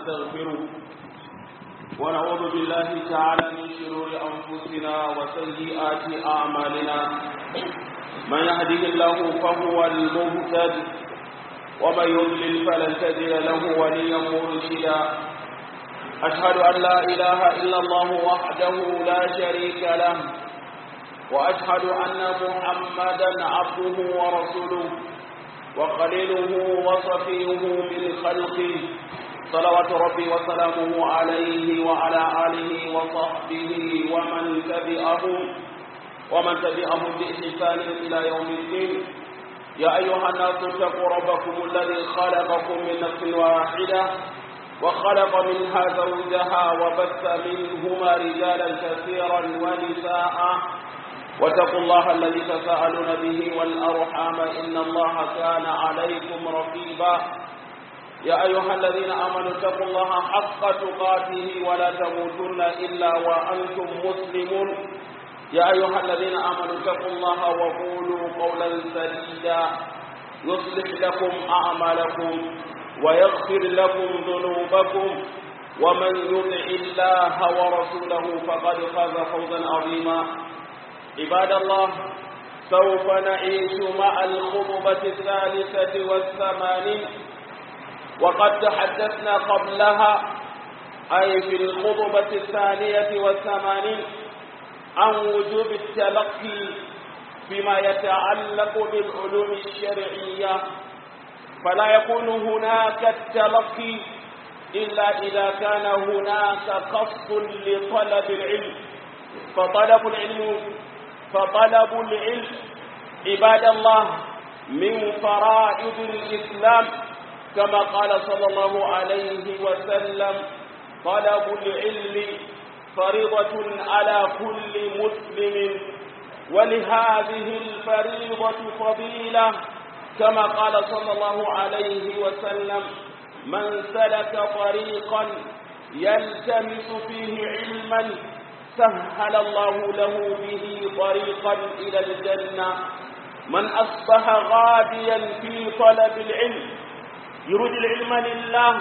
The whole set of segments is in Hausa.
ونستغفره ونعوذ بالله تعالى من شرور أنفسنا وسيئات أعمالنا من يهده الله فهو المهتد ومن يضلل فلن تجد له وليا مرشدا أشهد أن لا إله إلا الله وحده لا شريك له وأشهد أن محمدا عبده ورسوله وخليله وصفيه من خلقه صلوات ربي وسلامه عليه وعلى آله وصحبه ومن تبعهم بإحسان إلى يوم الدين. يا أيها الناس اتقوا ربكم الذي خلقكم من نفس واحدة وخلق منها زوجها وبث منهما رجالا كثيرا ونساء واتقوا الله الذي تساءلون به والأرحام إن الله كان عليكم رقيبا. يا أيها الذين آمنوا اتقوا الله حق تقاته ولا تموتن إلا وأنتم مسلمون. يا أيها الذين آمنوا اتقوا الله وقولوا قولا سديدا يصلح لكم أعمالكم ويغفر لكم ذنوبكم ومن يطع الله ورسوله فقد فاز فوزا عظيما. عباد الله، سوف نعيش مع الخطبة 83 وقد تحدثنا قبلها أي في الخطبة 82 عن وجوب التلقي فيما يتعلق بالعلوم الشرعية، فلا يكون هناك التلقي إلا إذا كان هناك قصد لطلب العلم. فطلب العلم عباد الله من فرائض الإسلام، كما قال صلى الله عليه وسلم: طلب العلم فريضة على كل مسلم، ولهذه الفريضة فضيلة، كما قال صلى الله عليه وسلم: من سلك طريقا يلتمس فيه علما سهل الله له به طريقا إلى الجنة. من أصبح غاديا في طلب العلم يريد العلم لله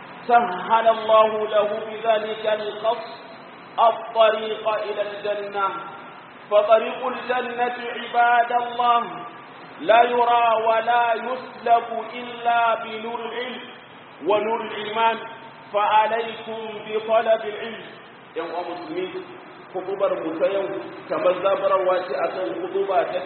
سهل الله له بذلك القصد الطريق إلى الجنة. فطريق الجنة عباد الله لا يرى ولا يسلك إلا بنور العلم ونور الإيمان، فعليكم بطلب العلم. يا مسلمين، خطبر متيو كما zabarwa ce akan khutuba ta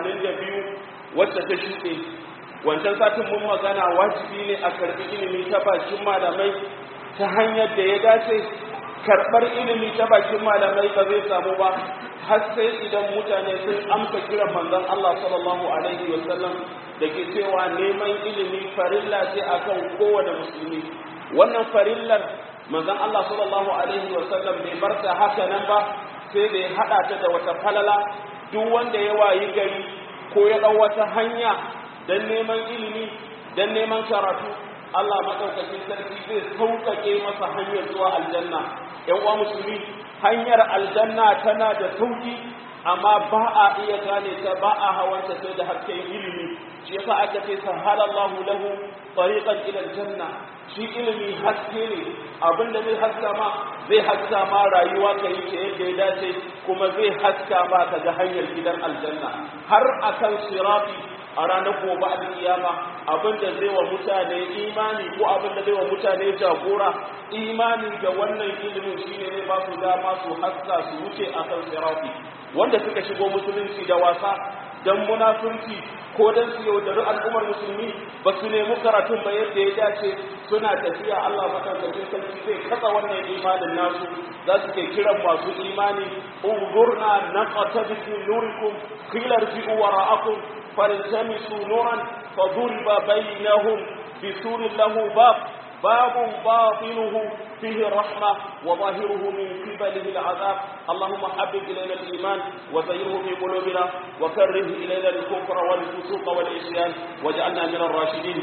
82 wacce ta shuɗe. Wancan satin mun magana wajibi ne a karbi ilimi ta bakin malamai ta hanyar da ya dace. Karɓar ilimi ta bakin malamai ba zai samu ba har sai idan mutane sun amsa kiran manzon Allah sallallahu alaihi wasallam da ke cewa neman ilimi farilla ce akan kowane musulmi. Wannan farillar manzon Allah sallallahu alaihi wasallam bai barta haka nan ba, sai da ya hada ta da wata falala. Duk wanda ya wayi gari ko ya dau wata hanya dan neman ilimi dan neman karatu, Allah madaukakin sarki zai sauƙaƙe masa hanyar zuwa aljanna. Yan uwa musulmi, hanyar aljanna tana da sauki, amma ba a iya gane ta, ba a hawanta sai da hasken ilimi. Shi yasa aka ce sahalallahu lahu tariqan ila aljanna. Shi ilimi haske ne, abinda zai haska ma rayuwa ka yi ta yadda ya dace, kuma zai haska ma ka ga hanyar gidan aljanna. Har akan sirati a ranar gobe a kiyama, abinda zai wa mutane imani ko abinda zai wa mutane jagora imani ga wannan ilimin shine ne ba su dama su haska su wuce akan sirati. Wanda suka shigo musulunci da wasa dan munafurci ko dan su yaudari al'ummar musulmi, ba su nemi karatun ba yadda ya dace, suna tafiya Allah madaukakin sarki zai katsa wannan imanin nasu. Za su ke kiran masu imani: unzurna naqtabis min nurikum qila irji'u wara'akum فالتمسوا نورا فضرب بينهم بسور له باب باطنه فيه الرحمة وظاهره من قبله العذاب. اللهم حبب إلينا الإيمان وزينه في قلوبنا وكره إلينا الكفر والفسوق والعصيان واجعلنا من الراشدين.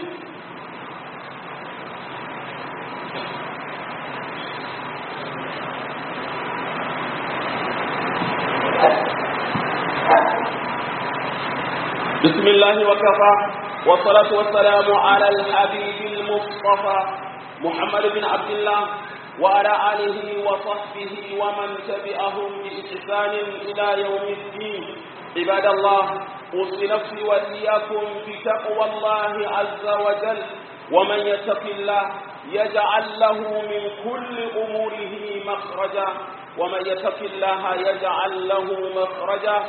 بسم الله وكفى والصلاة والسلام على الحبيب المصطفى محمد بن عبد الله وعلى آله وصحبه ومن تبعهم بإحسان إلى يوم الدين. عباد الله، أوصي نفسي وإياكم بتقوى الله عز وجل، ومن يتق الله يجعل له من كل أموره مخرجا، ومن يتق الله يجعل له مخرجا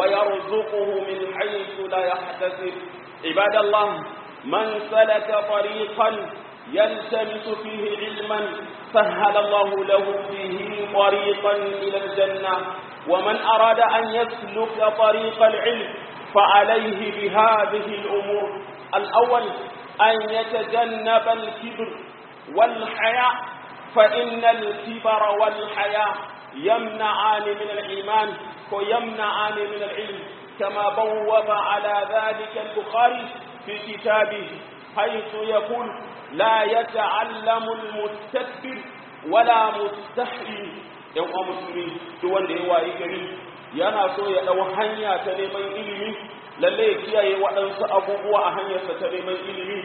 ويرزقه من حيث لا يحتسب. عباد الله، من سلك طريقا يلتمس فيه علما سهل الله له فيه طريقا إلى الجنة، ومن أراد أن يسلك طريق العلم فعليه بهذه الأمور: الأول أن يتجنب الكبر والحياء، فإن الكبر والحياء يمنعان من الإيمان ويمنعان من العلم، كما بوب على ذلك البخاري في كتابه حيث يقول: لا يتعلم المستكبر ولا مستحي. yan uwa musulmi, duk wanda ya wayi gari yana so ya dau hanya ta neman ilimi, lalle ya kiyaye waɗansu abubuwa a hanyarsa ta neman ilimi.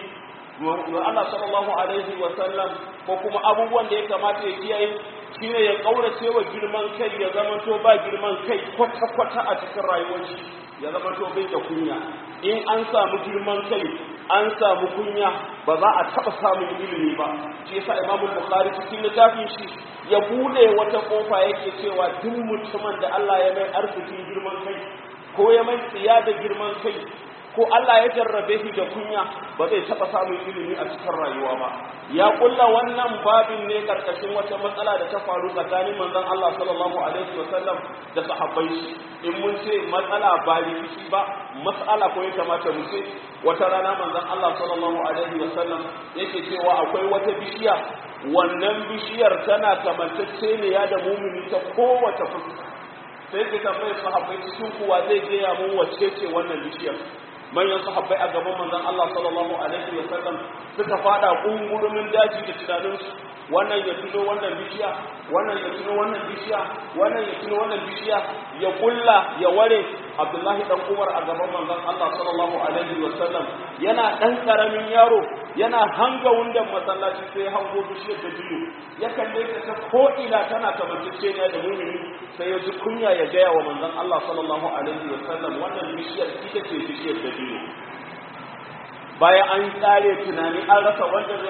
Allah sallallahu alaihi wa sallam ko kuma abubuwan da ya kamata ya kiyaye shine ya kaurace wa girman kai, ya zamanto ba girman kai kwata-kwata a cikin rayuwar shi, ya zamanto bai da kunya. In an samu girman kai, an samu kunya, ba za a taɓa samun ilimi ba. Shi yasa Imam Bukhari cikin littafin shi ya bude wata kofa yake cewa duk mutumin da Allah ya mai arzikin girman kai ko ya mai tsiya da girman kai ko Allah ya jarrabe shi da kunya, ba zai taɓa samun ilimi a cikin rayuwa ba. Ya kulla wannan babin ne karkashin wata matsala da ta faru tsakanin manzon Allah sallallahu alaihi wasallam da sahabbai shi. In mun ce matsala ba rikici ba, matsala ko ya kamata mu ce, wata rana manzon Allah sallallahu alaihi wasallam yake cewa akwai wata bishiya, wannan bishiyar tana kamantacceniya da mumini ta kowace fuska. Sai ka tambaye sahabbai cikin kuwa zai gaya mun wacce ce wannan bishiyar. Manyan sahabbai a gaban manzon Allah sallallahu alaihi wasallam suka fada kungurumin daji da tunaninsu, wannan ya tuno wannan bishiya, wannan ya tuno wannan bishiya, wannan ya tuno wannan bishiya, ya kulla ya ware. Abdullahi dan Umar a gaban manzon Allah sallallahu alaihi wasallam yana dan karamin yaro, yana hanga wundan masallaci sai hango bishiyar da biyu, ya kalle ta ko ina tana kamantacce ne da mumini, sai ya ji kunya ya gaya wa manzon Allah sallallahu alaihi wasallam wannan bishiyar ita ce bishiyar da biyu. Bayan an tsare tunani, an rasa wanda zai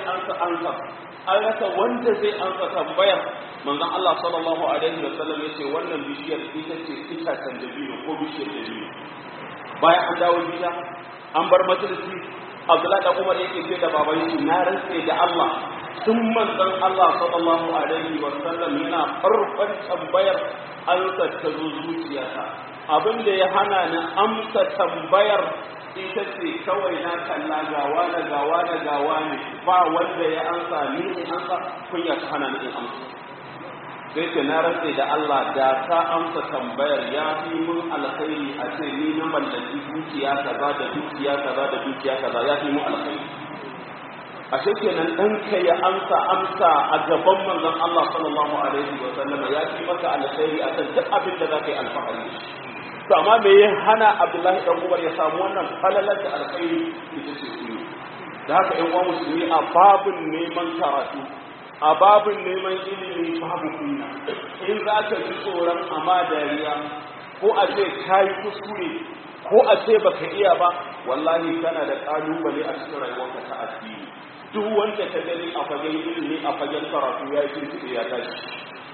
ansa tambayar, manzon Allah sallallahu alaihi wasallam yace wannan bishiyar ita ce itacen dabino ko bishiyar dabino. Bayan an dawo gida, an bar majalisi, Abdullahi da Umar yake ce da baban shi, na rantse da Allah, tun manzon Allah sallallahu alaihi wasallam yana farkon tambayar ansa ta zo zuciyata. Abinda ya hana ni amsa tambayar ita ce kawai na kalla gawa ne, ba wanda ya ansa, ni in ansa, kunya ta hana ni in amsa. Sai ce na rantse da Allah, da ta amsa tambayar ya fi mun alkhairi a ce ni na mallaki dukiya kaza da dukiya kaza da dukiya kaza, ya fi mun alkhairi. Ashe kenan ɗanka ya amsa a gaban manzon Allah sallallahu alaihi wa sallam ya fi maka alkhairi a kan duk abin da za ka yi alfahari da shi. To amma me ya hana Abdullahi dan Umar ya samu wannan falalar da alkhairi ita ce su? Da haka ƴan uwa musulmi, a babin neman karatu, a babin neman ilimi babu kunya. In za ka ji tsoron amma dariya, ko a ce ka yi kuskure, ko a ce baka iya ba, wallahi kana da ƙalubale a cikin rayuwarka ta addini. Duk wanda ka gani a fagen ilimi, a fagen karatu, ya yi kirkiɗe ya tashi.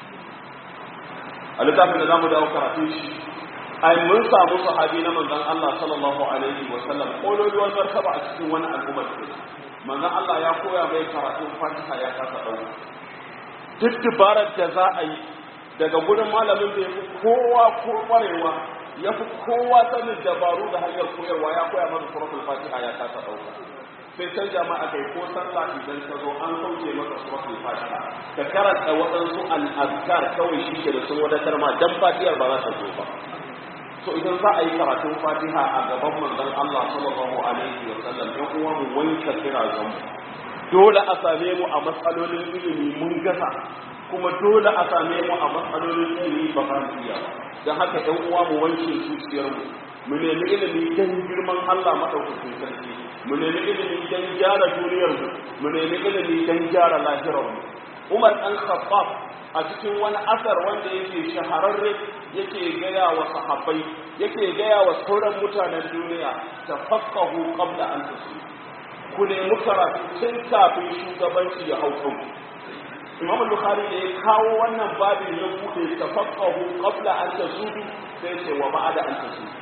A littafin da za mu dawo karatun shi, ai mun samu sahabi na manzon Allah sallallahu alaihi wa sallam kololuwar martaba a cikin wani al'ummar ke. Manzon Allah ya koya mai karatun Fatiha ya kasa dauka. Duk dubarar da za a yi daga gurin malamin da yafi kowa kwarewa, yafi kowa sanin dabaru da hanyar koyarwa, ya koya masa suratul Fatiha ya kasa dauka. Sai can jama'a kai ko sallah idan ka zo an sauke maka suratul Fatiha, ka karanta waɗansu al-azkar kawai shi ke da sun wadatar ma, dan Fatihar ba za ta zo ba. So idan za a yi karatun Fatiha a gaban manzon Allah sallallahu alaihi wa sallam, ɗan uwa mu wanke kirazan mu. Dole a same mu a matsalolin ilimi mun gasa, kuma dole a same mu a matsalolin ilimi ba za mu iya ba. Don haka ɗan uwa mu wanke zuciyar mu, mu nemi ilimi don girman Allah maɗaukakin sarki, mu nemi ilimi don gyara duniyarmu, mu nemi ilimi don gyara lahirarmu. Umar ɗan Khattab a cikin wani asar wanda yake shahararre yake gaya wa sahabbai, yake gaya wa sauran mutanen duniya, tafaqahu qabla an tusibu, ku nemi karatu tun kafin shugabanci ya hau kanku. Imam Bukhari da ya kawo wannan babin ya bude tafaqahu qabla an tusibu sai ce wa ba'da an tusibu,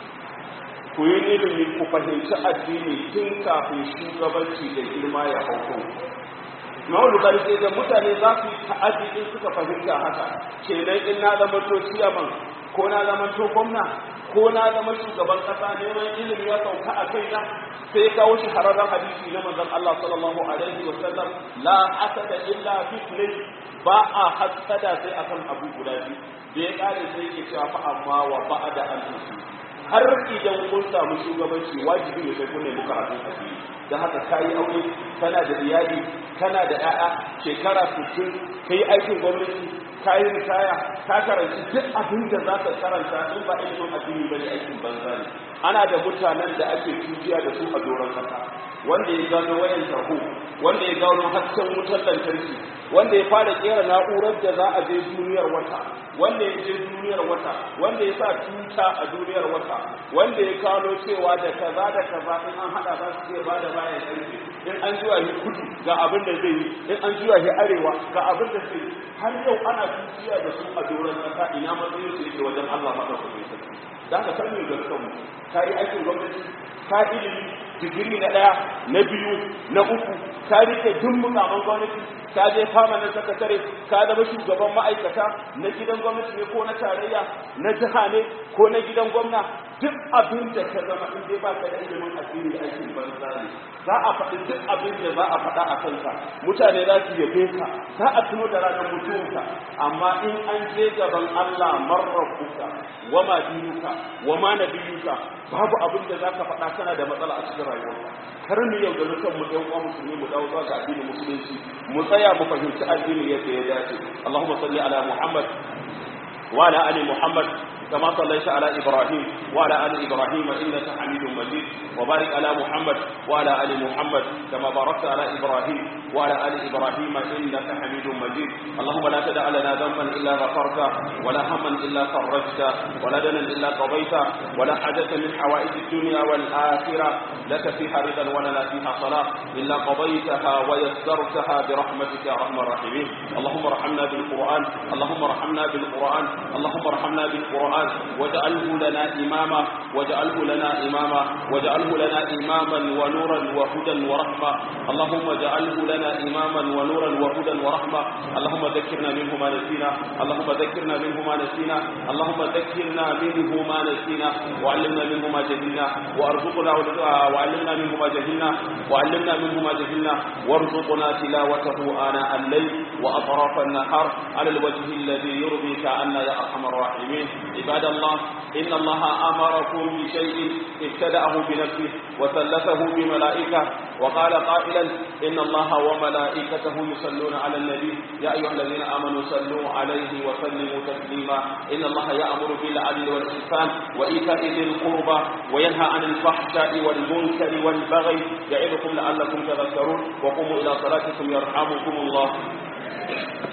ku yi ilimi ku fahimci addini tun kafin shugabanci da girma ya hau kanku. Imam Bukhari sai da mutane za su yi ta'addi in suka fahimta haka, kenan in na zama to ciyaman ko na zama to gwamna ko na zama shugaban kasa neman ilimi ya sauka a kaina, sai kawo shi hararren hadisi na manzon Allah sallallahu alaihi wa sallam, la hasada illa fi, ba a hasada sai akan abu guda biyu. Da ya kare sai yake cewa fa amma wa ba'da an tusi, har idan kun samu shugabanci wajibi ne sai kun nemi karatun addini. Da haka kayi aure, kana da iyali, kana da ƴaƴa, shekara 60 kai aikin gwamnati, kayi ritaya, ka karanci duk abin da za ka karanta in ba aikin addini bane aikin banza ne. Ana da mutanen da ake tujiya da su a doron kasa, wanda ya gano wayan tarho, wanda ya gano hasken wutar lantarki, wanda ya fara kera na'urar da za a je duniyar wata, wanda ya je duniyar wata, wanda ya sa tuta a duniyar wata, wanda ya kano cewa da kaza da kaza in an hada za su iya bada bayan karfe, in an juya shi kudu ga abin da zai yi, in an juya shi arewa ga abin da zai yi. Har yau ana tujiya da su a doron kasa, ina matsayin su yake wajen Allah madaukakin sarki. Da haka san mai garkanmu, ka yi aikin gwamnati, ka ilimi digiri na 1 na 2 na 3, ka rike duk mukaman gwamnati, ka je permanent sakatare, ka zama shugaban ma'aikata na gidan gwamnati ne ko na tarayya, na jiha ne ko na gidan gwamna, duk abin da ka zama in dai ba ka da ilimin addini aikin banza ne. Za a faɗi duk abin da za a faɗa a kanka, mutane za su yabe ka, za a tuno da ranar mutuwarka, amma in an je gaban Allah marrabuka wa ma dinuka wa ma nabiyuka, babu abin da za ka faɗa kana da matsala a cikin rayuwarka. Kar mu yau da mutum mu ɗan uwa musulmi mu dawo zuwa ga addinin musulunci, mu tsaya mu fahimci addini yadda ya dace. Allahumma salli ala Muhammad wa ala ali Muhammad كما صليت على إبراهيم وعلى آل إبراهيم إنك حميد مجيد، وبارك على محمد وعلى آل محمد كما باركت على إبراهيم وعلى آل إبراهيم إنك حميد مجيد. اللهم لا تدع لنا ذنبا إلا غفرته، ولا هما إلا فرجته، ولا دنا إلا قضيته، ولا حاجة من حوائج الدنيا والآخرة لك فيها رضا ولنا فيها صلاة إلا قضيتها ويسرتها برحمتك يا أرحم الراحمين. اللهم ارحمنا بالقرآن، اللهم ارحمنا بالقرآن، اللهم ارحمنا بالقرآن، واجعله لنا إماما، واجعله لنا إماما، واجعله لنا إماما ونورا وهدى ورحمة. اللهم اجعله لنا إماما ونورا وهدى ورحمة. اللهم ذكرنا منه ما نسينا، اللهم ذكرنا منه ما نسينا، اللهم ذكرنا منه ما نسينا، وعلمنا منه ما جهلنا، وارزقنا وعلمنا منه ما جهلنا، وعلمنا منه ما جهلنا، وارزقنا تلاوته آناء الليل وأطراف النهار على الوجه الذي يرضيك عنا يا أرحم الراحمين. عباد الله، إن الله أمركم بشيء ابتدأه بنفسه وثلثه بملائكة، وقال قائلا إن الله وملائكته يصلون على النبي يا أيها الذين آمنوا صلوا عليه وسلموا تسليما. إن الله يأمر بالعدل والإحسان وإيتاء ذي القربى وينهى عن الفحشاء والمنكر والبغي يعظكم لعلكم تذكرون. وقوموا إلى صلاتكم يرحمكم الله.